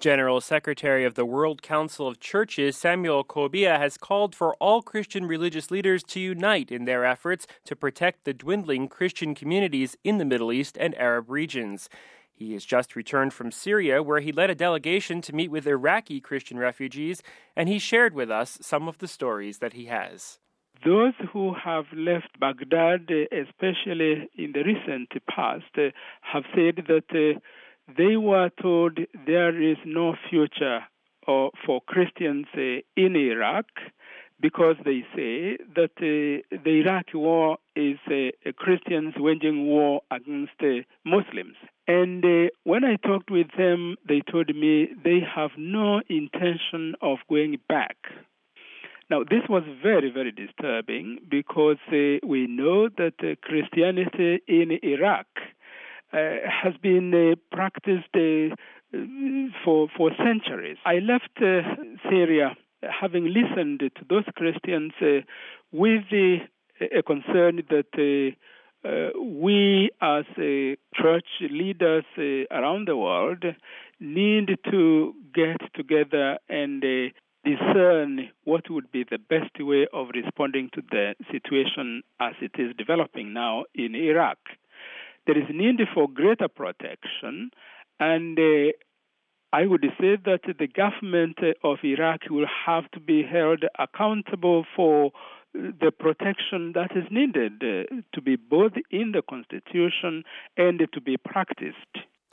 General Secretary of the World Council of Churches, Samuel Kobia, has called for all Christian religious leaders to unite in their efforts to protect the dwindling Christian communities in the Middle East and Arab regions. He has just returned from Syria, where he led a delegation to meet with Iraqi Christian refugees, and he shared with us some of the stories that he has. Those who have left Baghdad, especially in the recent past, have said that they were told there is no future for Christians in Iraq because they say that the Iraqi war is Christians waging war against Muslims. And when I talked with them, they told me they have no intention of going back. Now, this was very, very disturbing because we know that Christianity in Iraq has been practiced for centuries. I left Syria having listened to those Christians with a concern that we as church leaders around the world need to get together and discern what would be the best way of responding to the situation as it is developing now in Iraq. There is need for greater protection, and I would say that the government of Iraq will have to be held accountable for the protection that is needed to be both in the constitution and to be practiced.